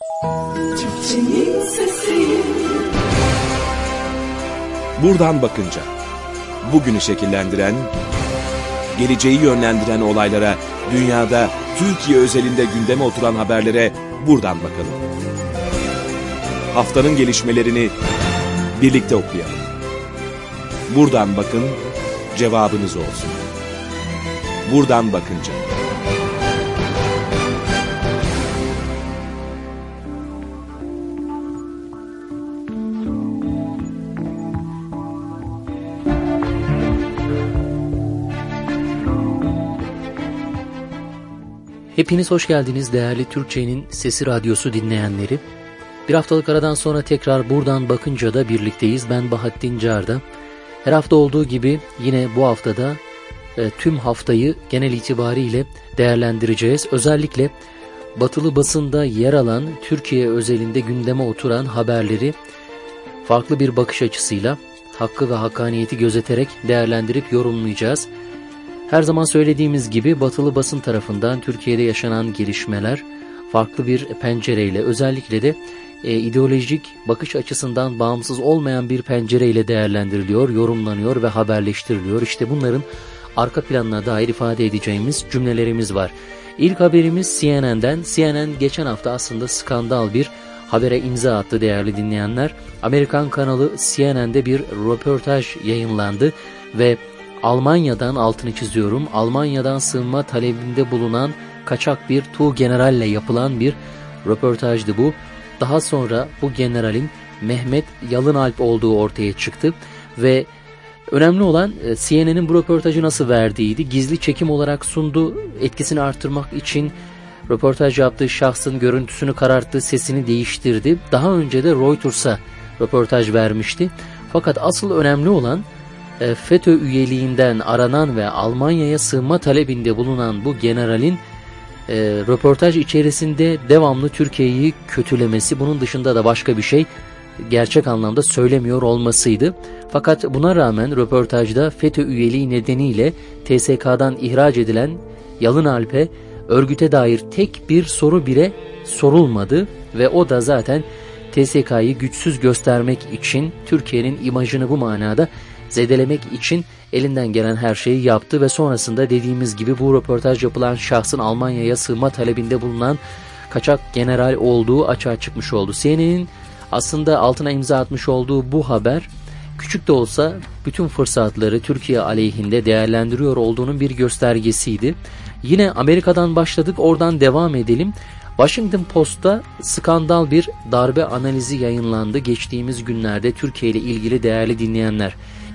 Türkçenin sesi. Buradan bakınca, bugünü şekillendiren, geleceği yönlendiren olaylara, dünyada, Türkiye özelinde gündeme oturan haberlere buradan bakalım. Haftanın gelişmelerini birlikte okuyalım. Buradan bakın, cevabınız olsun. Buradan bakınca. Hepiniz hoş geldiniz değerli Türkçenin Sesi Radyosu dinleyenleri. Bir haftalık aradan sonra tekrar buradan bakınca da birlikteyiz. Ben Bahattin Carda. Her hafta olduğu gibi yine bu haftada tüm haftayı genel itibariyle değerlendireceğiz. Özellikle batılı basında yer alan, Türkiye özelinde gündeme oturan haberleri farklı bir bakış açısıyla hakkı ve hakkaniyeti gözeterek değerlendirip yorumlayacağız. Her zaman söylediğimiz gibi batılı basın tarafından Türkiye'de yaşanan gelişmeler farklı bir pencereyle, özellikle de ideolojik bakış açısından bağımsız olmayan bir pencereyle değerlendiriliyor, yorumlanıyor ve haberleştiriliyor. İşte bunların arka planına dair ifade edeceğimiz cümlelerimiz var. İlk haberimiz CNN'den. CNN geçen hafta aslında skandal bir habere imza attı değerli dinleyenler. Amerikan kanalı CNN'de bir röportaj yayınlandı ve Almanya'dan, altını çiziyorum, Almanya'dan sığınma talebinde bulunan kaçak bir Tuğgeneralle yapılan bir röportajdı bu. Daha sonra bu generalin Mehmet Yalınalp olduğu ortaya çıktı ve önemli olan CNN'in bu röportajı nasıl verdiğiydi. Gizli çekim olarak sundu, etkisini artırmak için röportaj yaptığı şahsın görüntüsünü kararttı, sesini değiştirdi. Daha önce de Reuters'a röportaj vermişti. Fakat asıl önemli olan FETÖ üyeliğinden aranan ve Almanya'ya sığınma talebinde bulunan bu generalin röportaj içerisinde devamlı Türkiye'yi kötülemesi, bunun dışında da başka bir şey gerçek anlamda söylemiyor olmasıydı. Fakat buna rağmen röportajda FETÖ üyeliği nedeniyle TSK'dan ihraç edilen Yalınalp'e örgüte dair tek bir soru bile sorulmadı ve o da zaten TSK'yı güçsüz göstermek için, Türkiye'nin imajını bu manada zedelemek için elinden gelen her şeyi yaptı ve sonrasında dediğimiz gibi bu röportaj yapılan şahsın Almanya'ya sığınma talebinde bulunan kaçak general olduğu açığa çıkmış oldu. CNN'in aslında altına imza atmış olduğu bu haber küçük de olsa bütün fırsatları Türkiye aleyhinde değerlendiriyor olduğunun bir göstergesiydi. Yine Amerika'dan başladık, oradan devam edelim. Washington Post'ta skandal bir darbe analizi yayınlandı geçtiğimiz günlerde Türkiye ile ilgili değerli dinleyenler.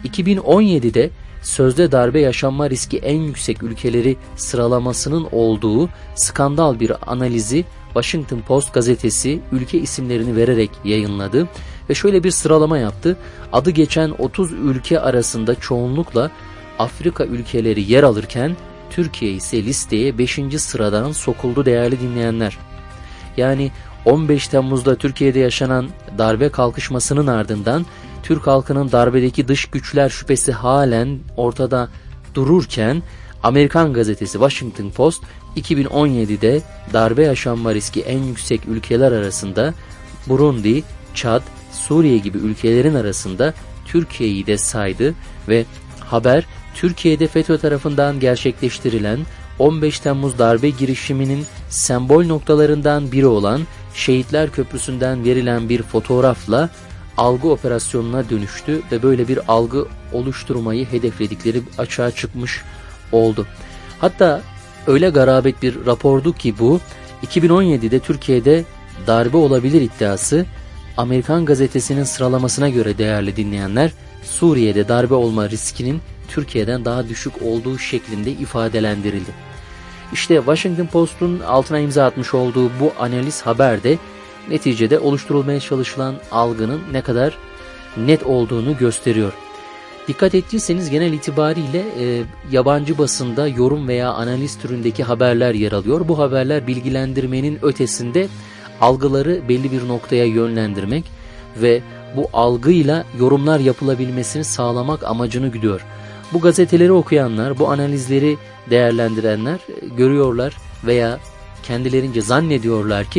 2017'de sözde darbe yaşanma riski en yüksek ülkeleri sıralamasının olduğu skandal bir analizi Washington Post gazetesi ülke isimlerini vererek yayınladı ve şöyle bir sıralama yaptı. Adı geçen 30 ülke arasında çoğunlukla Afrika ülkeleri yer alırken Türkiye ise listeye 5. sıradan sokuldu değerli dinleyenler. Yani 15 Temmuz'da Türkiye'de yaşanan darbe kalkışmasının ardından Türk halkının darbedeki dış güçler şüphesi halen ortada dururken Amerikan gazetesi Washington Post 2017'de darbe yaşanma riski en yüksek ülkeler arasında Burundi, Çad, Suriye gibi ülkelerin arasında Türkiye'yi de saydı ve haber Türkiye'de FETÖ tarafından gerçekleştirilen 15 Temmuz darbe girişiminin sembol noktalarından biri olan Şehitler Köprüsü'nden verilen bir fotoğrafla algı operasyonuna dönüştü ve böyle bir algı oluşturmayı hedefledikleri açığa çıkmış oldu. Hatta öyle garabet bir rapordu ki bu, 2017'de Türkiye'de darbe olabilir iddiası Amerikan gazetesinin sıralamasına göre değerli dinleyenler, Suriye'de darbe olma riskinin Türkiye'den daha düşük olduğu şeklinde ifadelendirildi. İşte Washington Post'un altına imza atmış olduğu bu analiz haberde neticede oluşturulmaya çalışılan algının ne kadar net olduğunu gösteriyor. Dikkat ettiyseniz genel itibariyle yabancı basında yorum veya analiz türündeki haberler yer alıyor. Bu haberler bilgilendirmenin ötesinde algıları belli bir noktaya yönlendirmek ve bu algıyla yorumlar yapılabilmesini sağlamak amacını güdüyor. Bu gazeteleri okuyanlar, bu analizleri değerlendirenler görüyorlar veya kendilerince zannediyorlar ki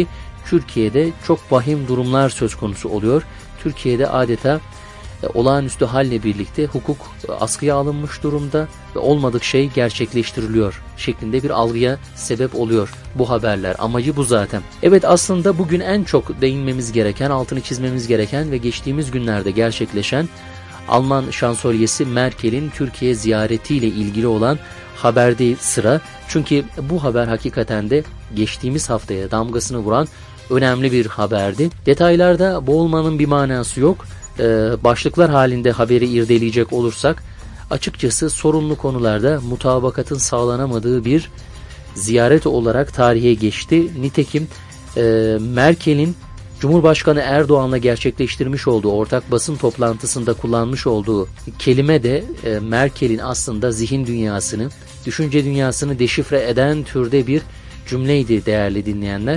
Türkiye'de çok vahim durumlar söz konusu oluyor. Türkiye'de adeta olağanüstü halle birlikte hukuk askıya alınmış durumda ve olmadık şey gerçekleştiriliyor şeklinde bir algıya sebep oluyor bu haberler. Amacı bu zaten. Evet, aslında bugün en çok değinmemiz gereken, altını çizmemiz gereken ve geçtiğimiz günlerde gerçekleşen Alman şansölyesi Merkel'in Türkiye ziyaretiyle ilgili olan haberde sıra. Çünkü bu haber hakikaten de geçtiğimiz haftaya damgasını vuran önemli bir haberdi. Detaylarda boğulmanın bir manası yok. Başlıklar halinde haberi irdeleyecek olursak açıkçası sorunlu konularda mutabakatın sağlanamadığı bir ziyaret olarak tarihe geçti. Nitekim Merkel'in Cumhurbaşkanı Erdoğan'la gerçekleştirmiş olduğu ortak basın toplantısında kullanmış olduğu kelime de Merkel'in aslında zihin dünyasını, düşünce dünyasını deşifre eden türde bir cümleydi değerli dinleyenler.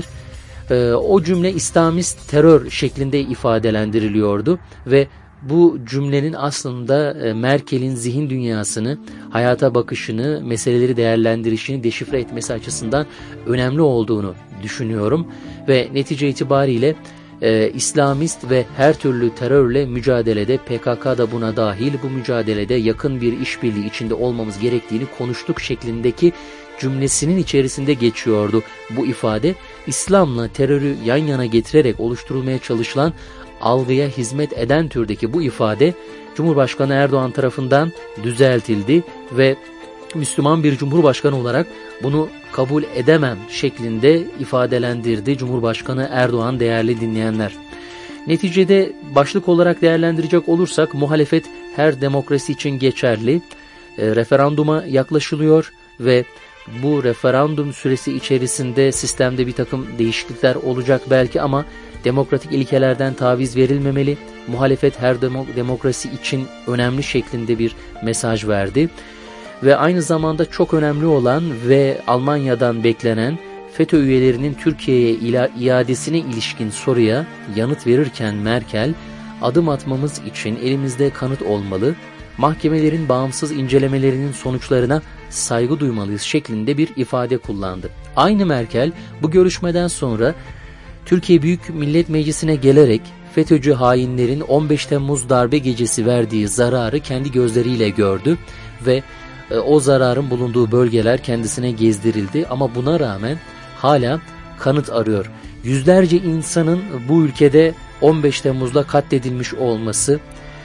O cümle İslamist terör şeklinde ifadelendiriliyordu ve bu cümlenin aslında Merkel'in zihin dünyasını, hayata bakışını, meseleleri değerlendirişini deşifre etmesi açısından önemli olduğunu düşünüyorum ve netice itibariyle İslamist ve her türlü terörle mücadelede, PKK da buna dahil, bu mücadelede yakın bir işbirliği içinde olmamız gerektiğini konuştuk şeklindeki cümlesinin içerisinde geçiyordu bu ifade. İslam'la terörü yan yana getirerek oluşturulmaya çalışılan algıya hizmet eden türdeki bu ifade Cumhurbaşkanı Erdoğan tarafından düzeltildi ve Müslüman bir Cumhurbaşkanı olarak bunu kabul edemem şeklinde ifadelendirdi Cumhurbaşkanı Erdoğan değerli dinleyenler. Neticede başlık olarak değerlendirecek olursak muhalefet her demokrasi için geçerli. Referanduma yaklaşılıyor ve bu referandum süresi içerisinde sistemde bir takım değişiklikler olacak belki ama demokratik ilkelerden taviz verilmemeli. Muhalefet her demokrasi için önemli şeklinde bir mesaj verdi. Ve aynı zamanda çok önemli olan ve Almanya'dan beklenen FETÖ üyelerinin Türkiye'ye iadesine ilişkin soruya yanıt verirken Merkel, adım atmamız için elimizde kanıt olmalı, mahkemelerin bağımsız incelemelerinin sonuçlarına saygı duymalıyız şeklinde bir ifade kullandı. Aynı Merkel bu görüşmeden sonra Türkiye Büyük Millet Meclisi'ne gelerek FETÖ'cü hainlerin 15 Temmuz darbe gecesi verdiği zararı kendi gözleriyle gördü ve o zararın bulunduğu bölgeler kendisine gezdirildi ama buna rağmen hala kanıt arıyor. Yüzlerce insanın bu ülkede 15 Temmuz'da katledilmiş olması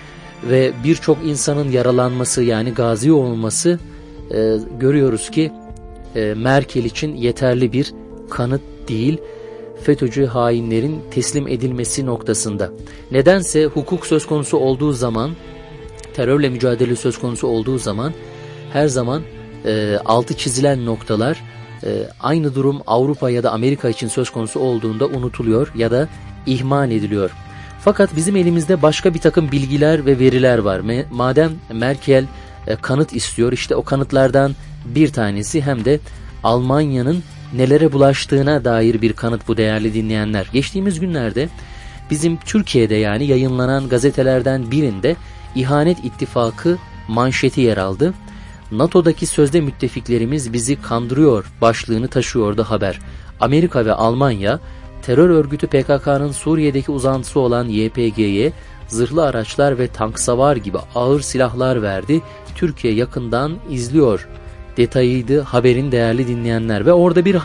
ve birçok insanın yaralanması yani gazi olması görüyoruz ki Merkel için yeterli bir kanıt değil. FETÖ'cü hainlerin teslim edilmesi noktasında. Nedense hukuk söz konusu olduğu zaman, terörle mücadele söz konusu olduğu zaman her zaman altı çizilen noktalar aynı durum Avrupa ya da Amerika için söz konusu olduğunda unutuluyor ya da ihmal ediliyor. Fakat bizim elimizde başka bir takım bilgiler ve veriler var. Madem Merkel kanıt istiyor, işte o kanıtlardan bir tanesi hem de Almanya'nın nelere bulaştığına dair bir kanıt bu değerli dinleyenler. Geçtiğimiz günlerde bizim Türkiye'de yani yayınlanan gazetelerden birinde İhanet İttifakı manşeti yer aldı. NATO'daki sözde müttefiklerimiz bizi kandırıyor başlığını taşıyordu haber. Amerika ve Almanya terör örgütü PKK'nın Suriye'deki uzantısı olan YPG'ye zırhlı araçlar ve tank savar gibi ağır silahlar verdi. Türkiye yakından izliyor detayıydı haberin değerli dinleyenler ve orada bir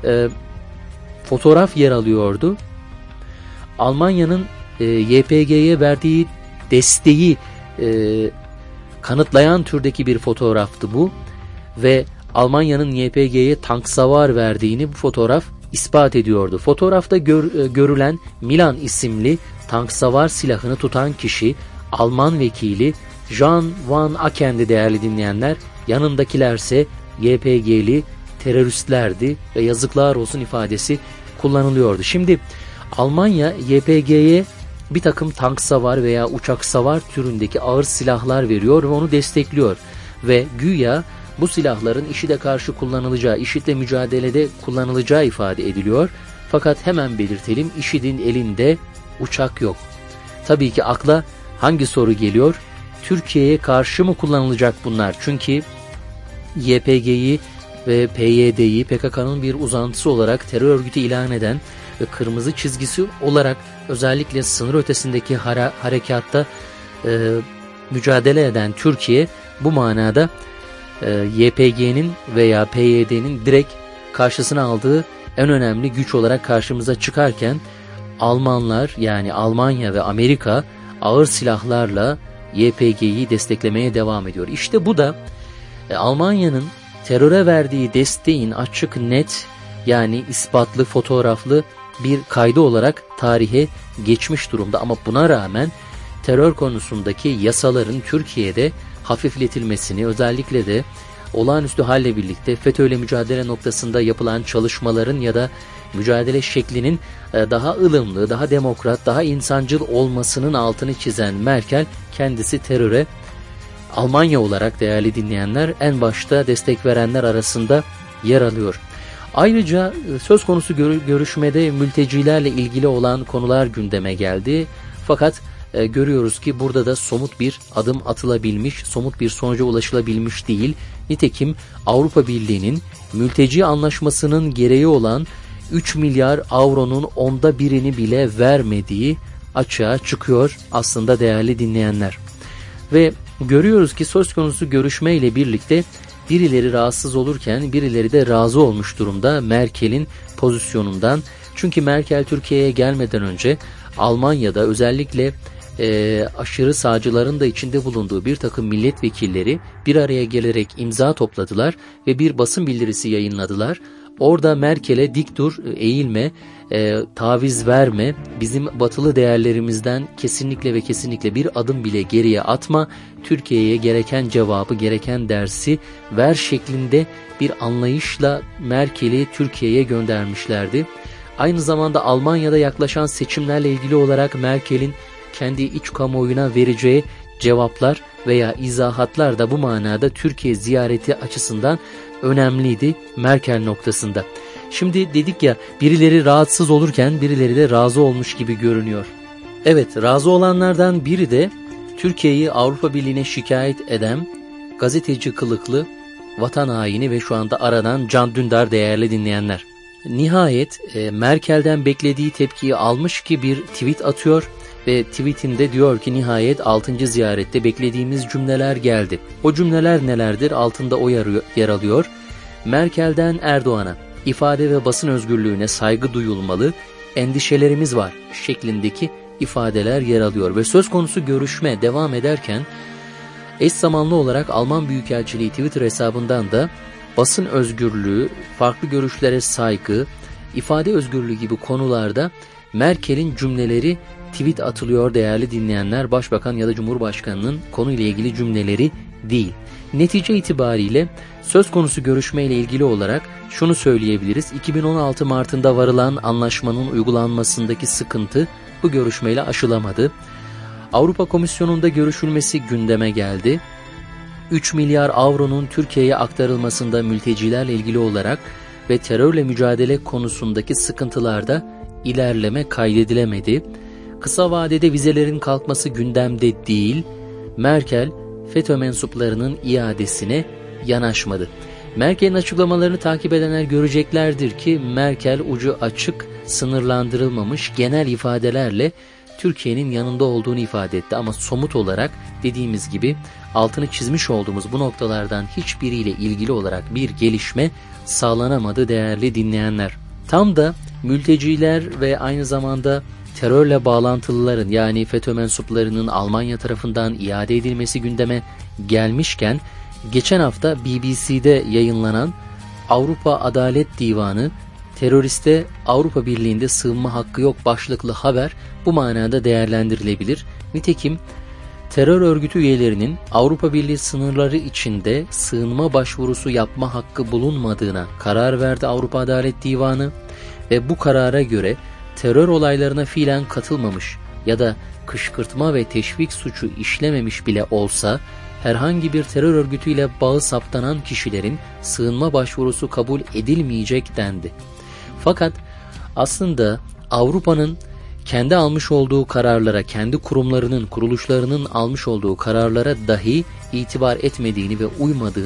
fotoğraf yer alıyordu. Almanya'nın YPG'ye verdiği desteği kanıtlayan türdeki bir fotoğraftı bu ve Almanya'nın YPG'ye tank savar verdiğini bu fotoğraf ispat ediyordu. Fotoğrafta görülen Milan isimli tank savar silahını tutan kişi Alman vekili Jan van Aken'di değerli dinleyenler. Yanındakilerse YPG'li teröristlerdi ve yazıklar olsun ifadesi kullanılıyordu. Şimdi Almanya YPG'ye bir takım tank savar veya uçak savar türündeki ağır silahlar veriyor ve onu destekliyor. Ve güya bu silahların IŞİD'e karşı kullanılacağı, IŞİD'le mücadelede kullanılacağı ifade ediliyor. Fakat hemen belirtelim, IŞİD'in elinde uçak yok. Tabii ki akla hangi soru geliyor? Türkiye'ye karşı mı kullanılacak bunlar? Çünkü YPG'yi ve PYD'yi PKK'nın bir uzantısı olarak terör örgütü ilan eden ve kırmızı çizgisi olarak özellikle sınır ötesindeki harekatta mücadele eden Türkiye bu manada YPG'nin veya PYD'nin direkt karşısına aldığı en önemli güç olarak karşımıza çıkarken Almanlar, yani Almanya ve Amerika ağır silahlarla YPG'yi desteklemeye devam ediyor. İşte bu da Almanya'nın teröre verdiği desteğin açık, net, yani ispatlı, fotoğraflı bir kaydı olarak tarihe geçmiş durumda. Ama buna rağmen terör konusundaki yasaların Türkiye'de hafifletilmesini, özellikle de olağanüstü halle birlikte FETÖ'yle mücadele noktasında yapılan çalışmaların ya da mücadele şeklinin daha ılımlı, daha demokrat, daha insancıl olmasının altını çizen Merkel, kendisi teröre Almanya olarak, değerli dinleyenler, en başta destek verenler arasında yer alıyor. Ayrıca söz konusu görüşmede mültecilerle ilgili olan konular gündeme geldi. Fakat görüyoruz ki burada da somut bir adım atılabilmiş, somut bir sonuca ulaşılabilmiş değil. Nitekim Avrupa Birliği'nin mülteci anlaşmasının gereği olan 3 milyar avronun 1/10'ını bile vermediği açığa çıkıyor aslında, değerli dinleyenler. Ve görüyoruz ki söz konusu görüşmeyle birlikte birileri rahatsız olurken birileri de razı olmuş durumda Merkel'in pozisyonundan. Çünkü Merkel Türkiye'ye gelmeden önce Almanya'da özellikle aşırı sağcıların da içinde bulunduğu bir takım milletvekilleri bir araya gelerek imza topladılar ve bir basın bildirisi yayınladılar. Orada Merkel'e dik dur, eğilme, taviz verme, bizim batılı değerlerimizden kesinlikle ve kesinlikle bir adım bile geriye atma, Türkiye'ye gereken cevabı, gereken dersi ver şeklinde bir anlayışla Merkel'i Türkiye'ye göndermişlerdi. Aynı zamanda Almanya'da yaklaşan seçimlerle ilgili olarak Merkel'in kendi iç kamuoyuna vereceği cevaplar veya izahatlar da bu manada Türkiye ziyareti açısından önemliydi Merkel noktasında. Şimdi dedik ya, birileri rahatsız olurken birileri de razı olmuş gibi görünüyor. Evet, razı olanlardan biri de Türkiye'yi Avrupa Birliği'ne şikayet eden gazeteci kılıklı vatan haini ve şu anda aranan Can Dündar, değerli dinleyenler. Nihayet Merkel'den beklediği tepkiyi almış ki bir tweet atıyor ve tweetinde diyor ki nihayet 6. ziyarette beklediğimiz cümleler geldi. O cümleler nelerdir? Altında o yer alıyor. Merkel'den Erdoğan'a ifade ve basın özgürlüğüne saygı duyulmalı, endişelerimiz var şeklindeki ifadeler yer alıyor. Ve söz konusu görüşme devam ederken eş zamanlı olarak Alman Büyükelçiliği Twitter hesabından da basın özgürlüğü, farklı görüşlere saygı, ifade özgürlüğü gibi konularda Merkel'in cümleleri tweet atılıyor değerli dinleyenler. Başbakan ya da Cumhurbaşkanı'nın konuyla ilgili cümleleri değil. Netice itibariyle söz konusu görüşmeyle ilgili olarak şunu söyleyebiliriz. 2016 Mart'ında varılan anlaşmanın uygulanmasındaki sıkıntı bu görüşmeyle aşılamadı. Avrupa Komisyonu'nda görüşülmesi gündeme geldi. 3 milyar avronun Türkiye'ye aktarılmasında mültecilerle ilgili olarak ve terörle mücadele konusundaki sıkıntılarda ilerleme kaydedilemedi. Kısa vadede vizelerin kalkması gündemde değil. Merkel, FETÖ mensuplarının iadesine yanaşmadı. Merkel'in açıklamalarını takip edenler göreceklerdir ki Merkel ucu açık, sınırlandırılmamış genel ifadelerle Türkiye'nin yanında olduğunu ifade etti. Ama somut olarak dediğimiz gibi altını çizmiş olduğumuz bu noktalardan hiçbiriyle ilgili olarak bir gelişme sağlanamadı değerli dinleyenler. Tam da mülteciler ve aynı zamanda terörle bağlantılıların, yani FETÖ mensuplarının Almanya tarafından iade edilmesi gündeme gelmişken geçen hafta BBC'de yayınlanan Avrupa Adalet Divanı teröriste Avrupa Birliği'nde sığınma hakkı yok başlıklı haber bu manada değerlendirilebilir. Nitekim terör örgütü üyelerinin Avrupa Birliği sınırları içinde sığınma başvurusu yapma hakkı bulunmadığına karar verdi Avrupa Adalet Divanı ve bu karara göre terör olaylarına fiilen katılmamış ya da kışkırtma ve teşvik suçu işlememiş bile olsa herhangi bir terör örgütüyle bağı saptanan kişilerin sığınma başvurusu kabul edilmeyecek dendi. Fakat aslında Avrupa'nın kendi almış olduğu kararlara, kendi kurumlarının, kuruluşlarının almış olduğu kararlara dahi itibar etmediğini ve uymadığını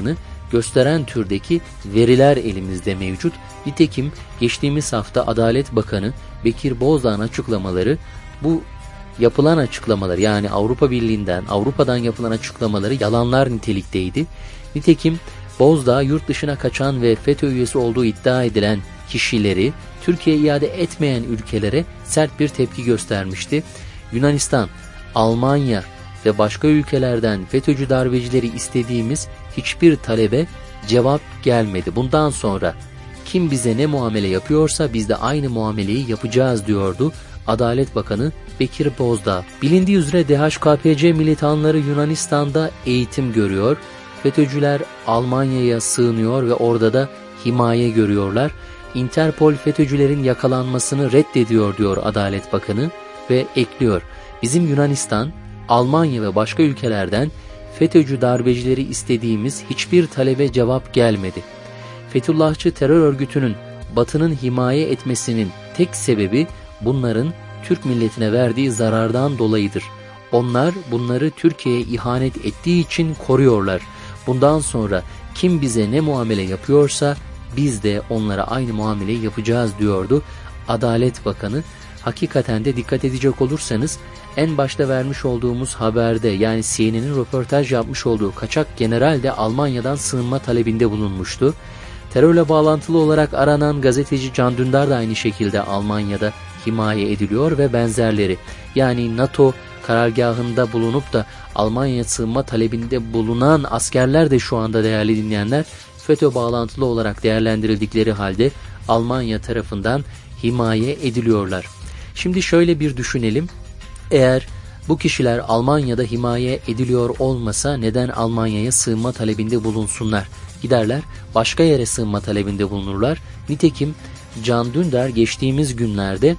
gösteren türdeki veriler elimizde mevcut. Nitekim geçtiğimiz hafta Adalet Bakanı Bekir Bozdağ'ın açıklamaları, bu yapılan açıklamalar, yani Avrupa Birliği'nden, Avrupa'dan yapılan açıklamaları yalanlar nitelikteydi. Nitekim Bozdağ yurt dışına kaçan ve FETÖ üyesi olduğu iddia edilen kişileri Türkiye'ye iade etmeyen ülkelere sert bir tepki göstermişti. Yunanistan, Almanya ve başka ülkelerden FETÖ'cü darbecileri istediğimiz hiçbir talebe cevap gelmedi. Bundan sonra kim bize ne muamele yapıyorsa biz de aynı muameleyi yapacağız diyordu Adalet Bakanı Bekir Bozdağ. Bilindiği üzere DHKPC militanları Yunanistan'da eğitim görüyor. FETÖ'cüler Almanya'ya sığınıyor ve orada da himaye görüyorlar. Interpol FETÖ'cülerin yakalanmasını reddediyor diyor Adalet Bakanı ve ekliyor: bizim Yunanistan, Almanya ve başka ülkelerden FETÖ'cü darbecileri istediğimiz hiçbir talebe cevap gelmedi. Fethullahçı terör örgütünün Batı'nın himaye etmesinin tek sebebi bunların Türk milletine verdiği zarardan dolayıdır. Onlar bunları Türkiye'ye ihanet ettiği için koruyorlar. Bundan sonra kim bize ne muamele yapıyorsa biz de onlara aynı muameleyi yapacağız diyordu Adalet Bakanı. Hakikaten de dikkat edecek olursanız en başta vermiş olduğumuz haberde, yani CNN'in röportaj yapmış olduğu kaçak general de Almanya'dan sığınma talebinde bulunmuştu. Terörle bağlantılı olarak aranan gazeteci Can Dündar da aynı şekilde Almanya'da himaye ediliyor ve benzerleri. Yani NATO karargahında bulunup da Almanya'ya sığınma talebinde bulunan askerler de şu anda, değerli dinleyenler, FETÖ bağlantılı olarak değerlendirildikleri halde Almanya tarafından himaye ediliyorlar. Şimdi şöyle bir düşünelim. Eğer bu kişiler Almanya'da himaye ediliyor olmasa neden Almanya'ya sığınma talebinde bulunsunlar? Giderler başka yere sığınma talebinde bulunurlar. Nitekim Can Dündar geçtiğimiz günlerde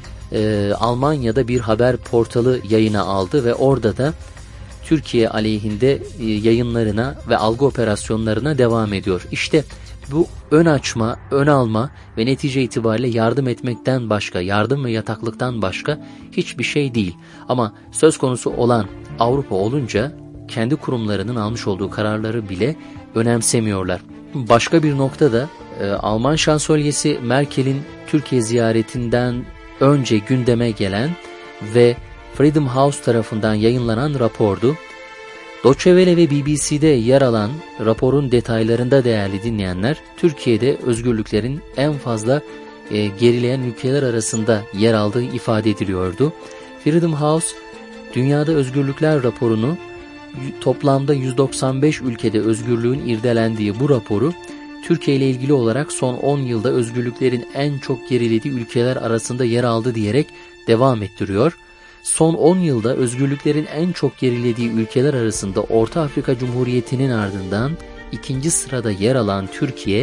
Almanya'da bir haber portalı yayına aldı ve orada da Türkiye aleyhinde yayınlarına ve algı operasyonlarına devam ediyor. İşte bu ön açma, ön alma ve netice itibariyle yardım etmekten başka, yardım ve yataklıktan başka hiçbir şey değil. Ama söz konusu olan Avrupa olunca kendi kurumlarının almış olduğu kararları bile önemsemiyorlar. Başka bir noktada Alman şansölyesi Merkel'in Türkiye ziyaretinden önce gündeme gelen ve Freedom House tarafından yayınlanan rapordu. Deutsche Welle ve BBC'de yer alan raporun detaylarında, değerli dinleyenler, Türkiye'de özgürlüklerin en fazla gerileyen ülkeler arasında yer aldığı ifade ediliyordu. Freedom House, Dünyada Özgürlükler raporunu, toplamda 195 ülkede özgürlüğün irdelendiği bu raporu, Türkiye ile ilgili olarak son 10 yılda özgürlüklerin en çok gerilediği ülkeler arasında yer aldı diyerek devam ettiriyor. Son 10 yılda özgürlüklerin en çok gerilediği ülkeler arasında Orta Afrika Cumhuriyeti'nin ardından ikinci sırada yer alan Türkiye,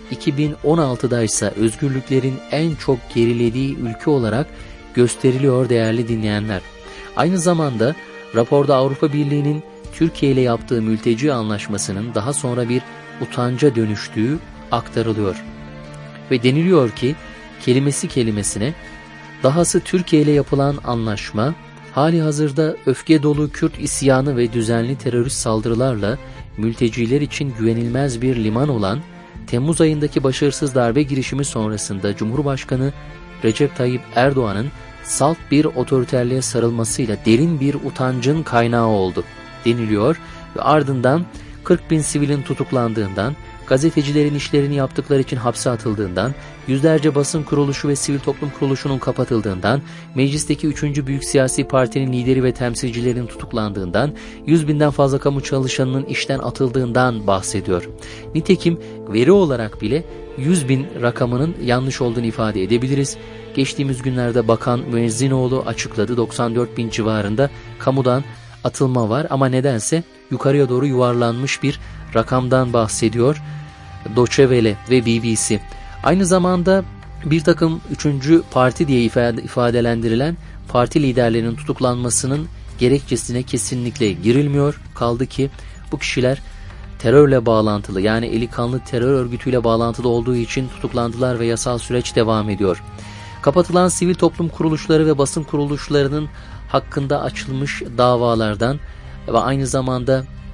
2016'da ise özgürlüklerin en çok gerilediği ülke olarak gösteriliyor değerli dinleyenler. Aynı zamanda raporda Avrupa Birliği'nin Türkiye ile yaptığı mülteci anlaşmasının daha sonra bir utanca dönüştüğü aktarılıyor. Ve deniliyor ki kelimesi kelimesine, dahası Türkiye ile yapılan anlaşma hali hazırda öfke dolu Kürt isyanı ve düzenli terörist saldırılarla mülteciler için güvenilmez bir liman olan Temmuz ayındaki başarısız darbe girişimi sonrasında Cumhurbaşkanı Recep Tayyip Erdoğan'ın salt bir otoriterliğe sarılmasıyla derin bir utancın kaynağı oldu deniliyor ve ardından 40 bin sivilin tutuklandığından, gazetecilerin işlerini yaptıkları için hapse atıldığından, yüzlerce basın kuruluşu ve sivil toplum kuruluşunun kapatıldığından, meclisteki 3. büyük siyasi partinin lideri ve temsilcilerinin tutuklandığından, 100 binden fazla kamu çalışanının işten atıldığından bahsediyor. Nitekim veri olarak bile 100 bin rakamının yanlış olduğunu ifade edebiliriz. Geçtiğimiz günlerde Bakan Müezzinoğlu açıkladı, 94 bin civarında kamudan atılma var ama nedense yukarıya doğru yuvarlanmış bir rakamdan bahsediyor Deutsche Welle ve BBC. Aynı zamanda bir takım 3. parti diye ifadelendirilen parti liderlerinin tutuklanmasının gerekçesine kesinlikle girilmiyor. Kaldı ki bu kişiler terörle bağlantılı, yani eli kanlı terör örgütüyle bağlantılı olduğu için tutuklandılar ve yasal süreç devam ediyor. Kapatılan sivil toplum kuruluşları ve basın kuruluşlarının hakkında açılmış davalardan ve aynı zamanda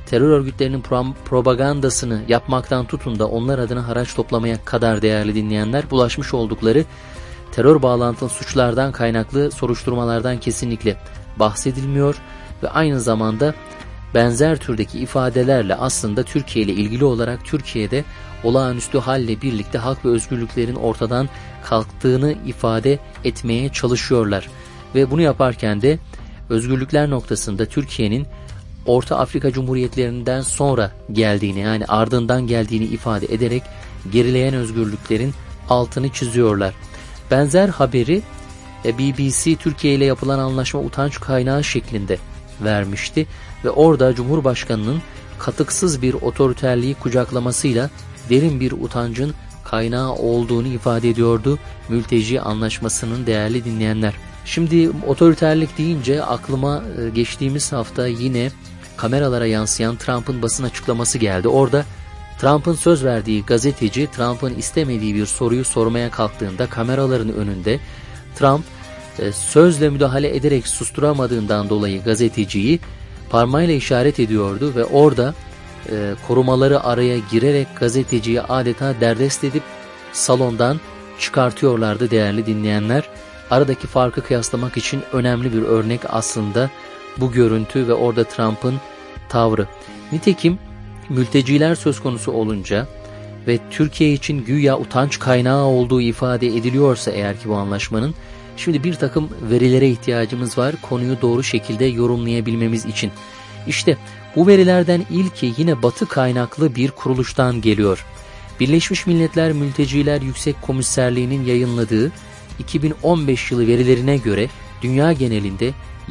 terör örgütlerinin propagandasını yapmaktan tutun da onlar adına haraç toplamaya kadar değerli dinleyenler, bulaşmış oldukları terör bağlantılı suçlardan kaynaklı soruşturmalardan kesinlikle bahsedilmiyor ve aynı zamanda benzer türdeki ifadelerle aslında Türkiye ile ilgili olarak Türkiye'de olağanüstü halle birlikte hak ve özgürlüklerin ortadan kalktığını ifade etmeye çalışıyorlar. Ve bunu yaparken de özgürlükler noktasında Türkiye'nin Orta Afrika Cumhuriyetlerinden sonra geldiğini, yani ardından geldiğini ifade ederek gerileyen özgürlüklerin altını çiziyorlar. Benzer haberi BBC Türkiye ile yapılan anlaşma utanç kaynağı şeklinde vermişti ve orada Cumhurbaşkanı'nın katıksız bir otoriterliği kucaklamasıyla derin bir utancın kaynağı olduğunu ifade ediyordu mülteci anlaşmasının değerli dinleyenler. Şimdi otoriterlik deyince aklıma geçtiğimiz hafta yine kameralara yansıyan Trump'ın basın açıklaması geldi. Orada Trump'ın söz verdiği gazeteci Trump'ın istemediği bir soruyu sormaya kalktığında kameraların önünde Trump sözle müdahale ederek susturamadığından dolayı gazeteciyi parmağıyla işaret ediyordu ve orada korumaları araya girerek gazeteciyi adeta derdest edip salondan çıkartıyorlardı değerli dinleyenler. Aradaki farkı kıyaslamak için önemli bir örnek aslında bu görüntü ve orada Trump'ın tavrı. Nitekim mülteciler söz konusu olunca ve Türkiye için güya utanç kaynağı olduğu ifade ediliyorsa eğer ki bu anlaşmanın, şimdi bir takım verilere ihtiyacımız var konuyu doğru şekilde yorumlayabilmemiz için. İşte bu verilerden ilki yine Batı kaynaklı bir kuruluştan geliyor. Birleşmiş Milletler Mülteciler Yüksek Komiserliği'nin yayınladığı 2015 yılı verilerine göre dünya genelinde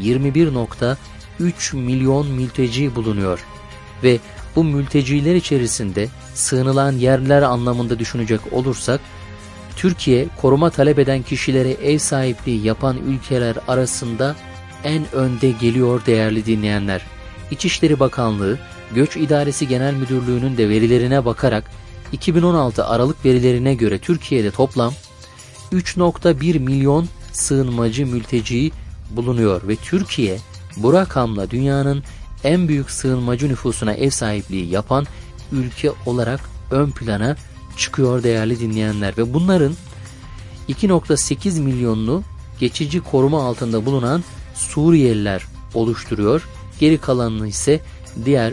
21.3 milyon mülteci bulunuyor ve bu mülteciler içerisinde sığınılan yerler anlamında düşünecek olursak Türkiye koruma talep eden kişilere ev sahipliği yapan ülkeler arasında en önde geliyor değerli dinleyenler. İçişleri Bakanlığı Göç İdaresi Genel Müdürlüğü'nün de verilerine bakarak 2016 Aralık verilerine göre Türkiye'de toplam 3.1 milyon sığınmacı mülteci bulunuyor ve Türkiye bu rakamla dünyanın en büyük sığınmacı nüfusuna ev sahipliği yapan ülke olarak ön plana çıkıyor değerli dinleyenler ve bunların 2.8 milyonunu geçici koruma altında bulunan Suriyeliler oluşturuyor. Geri kalanını ise diğer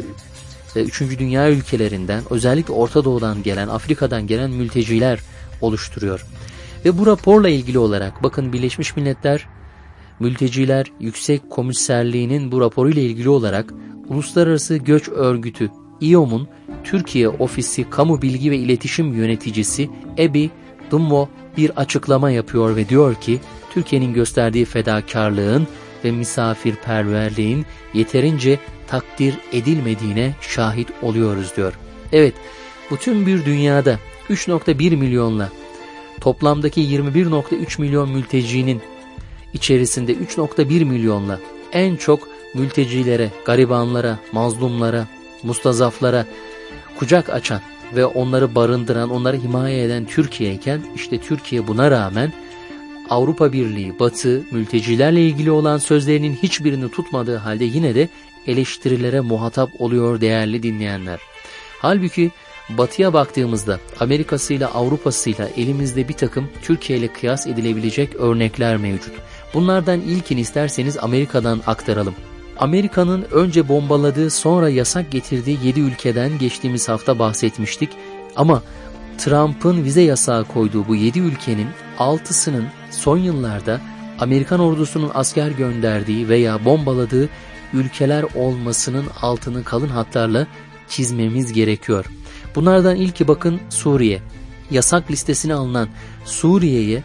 3. dünya ülkelerinden, özellikle Orta Doğu'dan gelen, Afrika'dan gelen mülteciler oluşturuyor. Ve bu raporla ilgili olarak bakın Birleşmiş Milletler Mülteciler Yüksek Komiserliği'nin bu raporuyla ilgili olarak Uluslararası Göç Örgütü İOM'un Türkiye Ofisi Kamu Bilgi ve İletişim Yöneticisi Ebi Dummo bir açıklama yapıyor ve diyor ki Türkiye'nin gösterdiği fedakarlığın ve misafirperverliğin yeterince takdir edilmediğine şahit oluyoruz diyor. Evet, bütün bir dünyada 3.1 milyonla toplamdaki 21.3 milyon mültecinin içerisinde 3.1 milyonla en çok mültecilere, garibanlara, mazlumlara, mustazaflara kucak açan ve onları barındıran, onları himaye eden Türkiye'yken işte Türkiye buna rağmen Avrupa Birliği, Batı, mültecilerle ilgili olan sözlerinin hiçbirini tutmadığı halde yine de eleştirilere muhatap oluyor değerli dinleyenler. Halbuki Batı'ya baktığımızda Amerika'sıyla Avrupa'sıyla elimizde bir takım Türkiye ile kıyas edilebilecek örnekler mevcut. Bunlardan ilkini isterseniz Amerika'dan aktaralım. Amerika'nın önce bombaladığı sonra yasak getirdiği 7 ülkeden geçtiğimiz hafta bahsetmiştik. Ama Trump'ın vize yasağı koyduğu bu 7 ülkenin 6'sının son yıllarda Amerikan ordusunun asker gönderdiği veya bombaladığı ülkeler olmasının altını kalın hatlarla çizmemiz gerekiyor. Bunlardan ilki bakın Suriye. Yasak listesine alınan Suriye'ye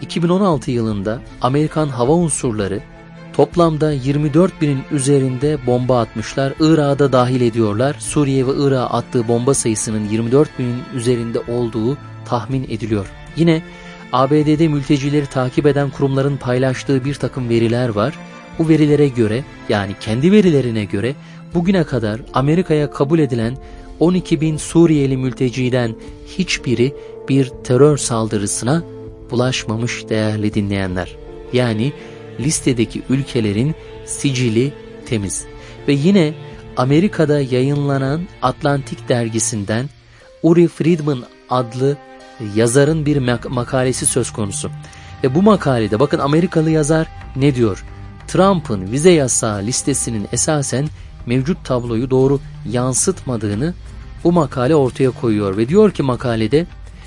2016 yılında Amerikan hava unsurları toplamda 24 binin üzerinde bomba atmışlar. Irak'a da dahil ediyorlar. Suriye ve Irak'a attığı bomba sayısının 24 binin üzerinde olduğu tahmin ediliyor. Yine ABD'de mültecileri takip eden kurumların paylaştığı bir takım veriler var. Bu verilere göre, yani kendi verilerine göre bugüne kadar Amerika'ya kabul edilen 12 bin Suriyeli mülteciden hiçbiri bir terör saldırısına bulaşmamış değerli dinleyenler. Yani listedeki ülkelerin sicili temiz. Ve yine Amerika'da yayınlanan Atlantik dergisinden Uri Friedman adlı yazarın bir makalesi söz konusu. Ve bu makalede bakın Amerikalı yazar ne diyor? Trump'ın vize yasağı listesinin esasen mevcut tabloyu doğru yansıtmadığını bu makale ortaya koyuyor. Ve diyor ki makalede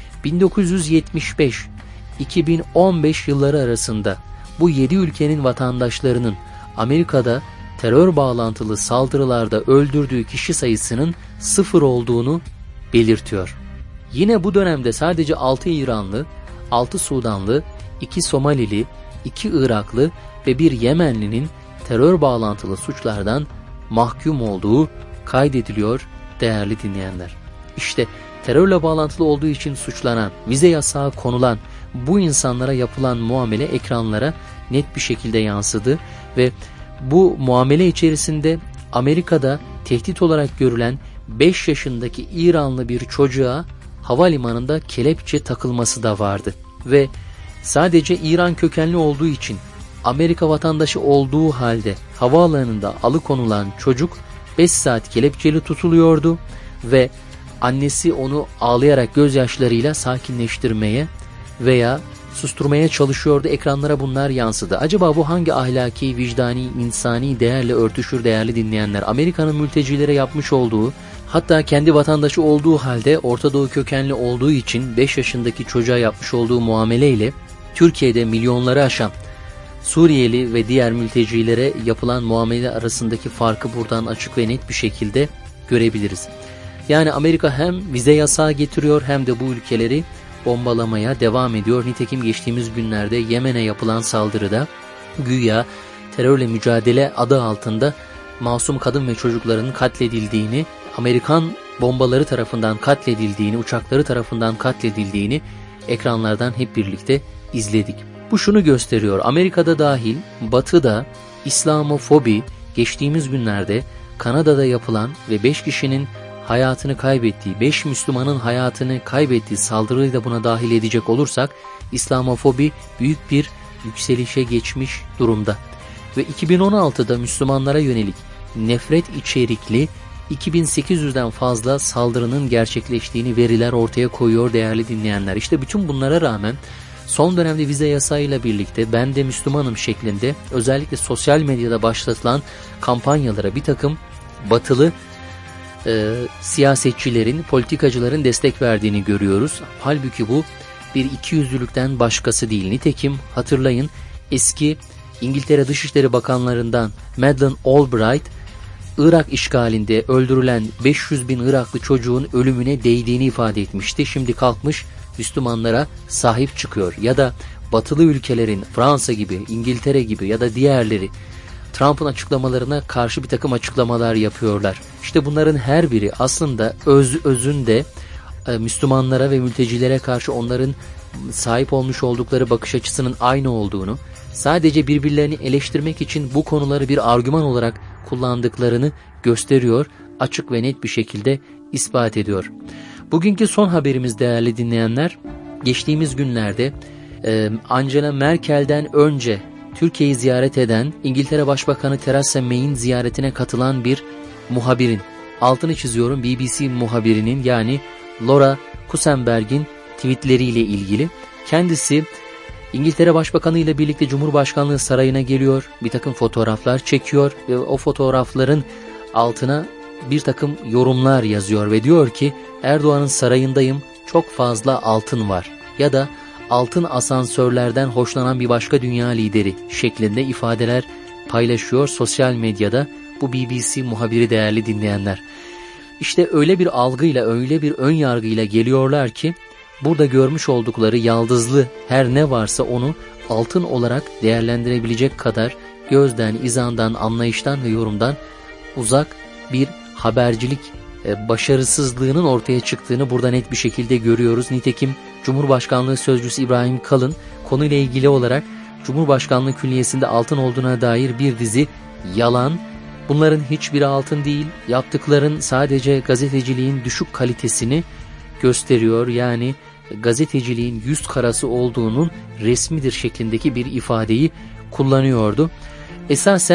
1975-2015 yılları arasında bu 7 ülkenin vatandaşlarının Amerika'da terör bağlantılı saldırılarda öldürdüğü kişi sayısının 0 olduğunu belirtiyor. Yine bu dönemde sadece 6 İranlı, 6 Sudanlı, 2 Somalili, 2 Iraklı ve 1 Yemenlinin terör bağlantılı suçlardan mahkum olduğu kaydediliyor değerli dinleyenler. İşte terörle bağlantılı olduğu için suçlanan, vize yasağı konulan bu insanlara yapılan muamele ekranlara net bir şekilde yansıdı ve bu muamele içerisinde Amerika'da tehdit olarak görülen 5 yaşındaki İranlı bir çocuğa havalimanında kelepçe takılması da vardı. Ve sadece İran kökenli olduğu için Amerika vatandaşı olduğu halde havaalanında alıkonulan çocuk 5 saat kelepçeli tutuluyordu ve annesi onu ağlayarak gözyaşlarıyla sakinleştirmeye veya susturmaya çalışıyordu. Ekranlara bunlar yansıdı. Acaba bu hangi ahlaki, vicdani, insani değerle örtüşür değerli dinleyenler? Amerika'nın mültecilere yapmış olduğu, hatta kendi vatandaşı olduğu halde Orta Doğu kökenli olduğu için 5 yaşındaki çocuğa yapmış olduğu muameleyle Türkiye'de milyonları aşan Suriyeli ve diğer mültecilere yapılan muamele arasındaki farkı buradan açık ve net bir şekilde görebiliriz. Yani Amerika hem vize yasağı getiriyor hem de bu ülkeleri bombalamaya devam ediyor. Nitekim geçtiğimiz günlerde Yemen'e yapılan saldırıda güya terörle mücadele adı altında masum kadın ve çocukların katledildiğini, Amerikan bombaları tarafından katledildiğini, uçakları tarafından katledildiğini ekranlardan hep birlikte izledik. Bu şunu gösteriyor: Amerika'da dahil Batı'da İslamofobi geçtiğimiz günlerde Kanada'da yapılan ve 5 kişinin hayatını kaybettiği, 5 Müslümanın hayatını kaybettiği saldırıyı da buna dahil edecek olursak İslamofobi büyük bir yükselişe geçmiş durumda. Ve 2016'da Müslümanlara yönelik nefret içerikli 2800'den fazla saldırının gerçekleştiğini veriler ortaya koyuyor değerli dinleyenler. İşte bütün bunlara rağmen son dönemde vize yasağıyla birlikte ben de Müslümanım şeklinde özellikle sosyal medyada başlatılan kampanyalara bir takım batılı siyasetçilerin, politikacıların destek verdiğini görüyoruz. Halbuki bu bir ikiyüzlülükten başkası değil. Nitekim hatırlayın, eski İngiltere Dışişleri Bakanlarından Madeleine Albright, Irak işgalinde öldürülen 500 bin Iraklı çocuğun ölümüne değdiğini ifade etmişti. Şimdi kalkmış Müslümanlara sahip çıkıyor. Ya da batılı ülkelerin Fransa gibi, İngiltere gibi ya da diğerleri Trump'ın açıklamalarına karşı bir takım açıklamalar yapıyorlar. İşte bunların her biri aslında özünde Müslümanlara ve mültecilere karşı onların sahip olmuş oldukları bakış açısının aynı olduğunu, sadece birbirlerini eleştirmek için bu konuları bir argüman olarak kullandıklarını gösteriyor, açık ve net bir şekilde ispat ediyor. Bugünkü son haberimiz değerli dinleyenler, geçtiğimiz günlerde Angela Merkel'den önce Türkiye'yi ziyaret eden İngiltere Başbakanı Theresa May'in ziyaretine katılan bir muhabirin, altını çiziyorum, BBC muhabirinin yani Laura Kusenberg'in tweetleriyle ilgili. Kendisi İngiltere Başbakanı ile birlikte Cumhurbaşkanlığı sarayına geliyor, bir takım fotoğraflar çekiyor ve o fotoğrafların altına bir takım yorumlar yazıyor ve diyor ki Erdoğan'ın sarayındayım, çok fazla altın var ya da altın asansörlerden hoşlanan bir başka dünya lideri şeklinde ifadeler paylaşıyor sosyal medyada bu BBC muhabiri değerli dinleyenler. İşte öyle bir algıyla, öyle bir ön yargıyla geliyorlar ki burada görmüş oldukları yaldızlı her ne varsa onu altın olarak değerlendirebilecek kadar gözden, izandan, anlayıştan ve yorumdan uzak bir habercilik başarısızlığının ortaya çıktığını burada net bir şekilde görüyoruz. Nitekim Cumhurbaşkanlığı Sözcüsü İbrahim Kalın konuyla ilgili olarak Cumhurbaşkanlığı Külliyesi'nde altın olduğuna dair bir dizi yalan, bunların hiçbiri altın değil, yaptıkların sadece gazeteciliğin düşük kalitesini gösteriyor. Yani gazeteciliğin yüz karası olduğunun resmidir şeklindeki bir ifadeyi kullanıyordu. Esasen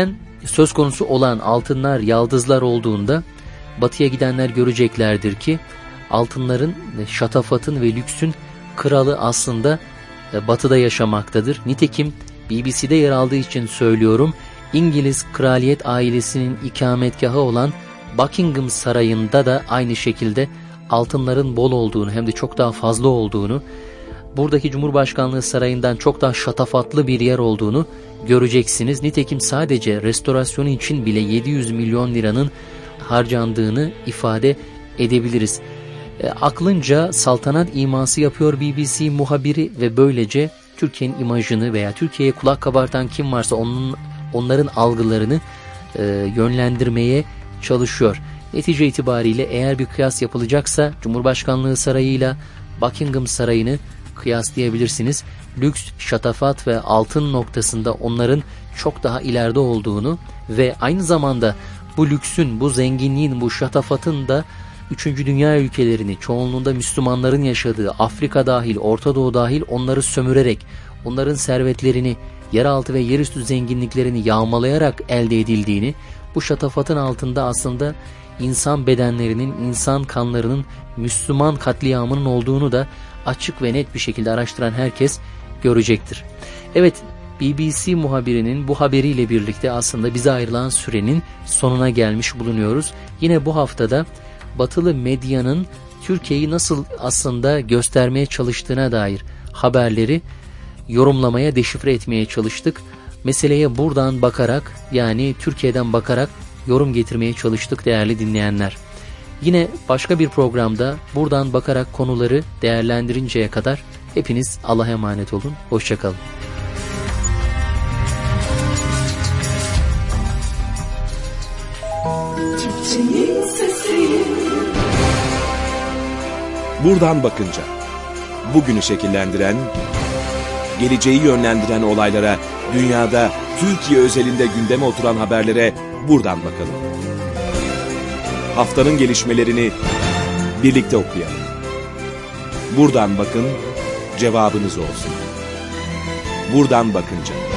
söz konusu olan altınlar, yaldızlar olduğunda batıya gidenler göreceklerdir ki altınların, şatafatın ve lüksün kralı aslında batıda yaşamaktadır. Nitekim BBC'de yer aldığı için söylüyorum, İngiliz kraliyet ailesinin ikametgahı olan Buckingham Sarayı'nda da aynı şekilde altınların bol olduğunu, hem de çok daha fazla olduğunu, buradaki Cumhurbaşkanlığı Sarayı'ndan çok daha şatafatlı bir yer olduğunu göreceksiniz. Nitekim sadece restorasyonu için bile 700 milyon liranın harcandığını ifade edebiliriz. Aklınca saltanat iması yapıyor BBC muhabiri ve böylece Türkiye'nin imajını veya Türkiye'ye kulak kabartan kim varsa onların algılarını yönlendirmeye çalışıyor. Netice itibariyle eğer bir kıyas yapılacaksa Cumhurbaşkanlığı Sarayı'yla Buckingham Sarayı'nı kıyaslayabilirsiniz. Lüks, şatafat ve altın noktasında onların çok daha ileride olduğunu ve aynı zamanda bu lüksün, bu zenginliğin, bu şatafatın da 3. dünya ülkelerini, çoğunluğunda Müslümanların yaşadığı Afrika dahil, Orta Doğu dahil onları sömürerek, onların servetlerini, yeraltı ve yerüstü zenginliklerini yağmalayarak elde edildiğini, bu şatafatın altında aslında insan bedenlerinin, insan kanlarının, Müslüman katliamının olduğunu da açık ve net bir şekilde araştıran herkes görecektir. Evet, BBC muhabirinin bu haberiyle birlikte aslında bize ayrılan sürenin sonuna gelmiş bulunuyoruz. Yine bu haftada batılı medyanın Türkiye'yi nasıl aslında göstermeye çalıştığına dair haberleri yorumlamaya, deşifre etmeye çalıştık. Meseleye buradan bakarak, yani Türkiye'den bakarak yorum getirmeye çalıştık değerli dinleyenler. Yine başka bir programda buradan bakarak konuları değerlendirinceye kadar hepiniz Allah'a emanet olun. Hoşça kalın. Buradan bakınca. Bugünü şekillendiren, geleceği yönlendiren olaylara, dünyada, Türkiye özelinde gündeme oturan haberlere buradan bakalım. Haftanın gelişmelerini birlikte okuyalım. Buradan bakın, cevabınız olsun. Buradan bakınca.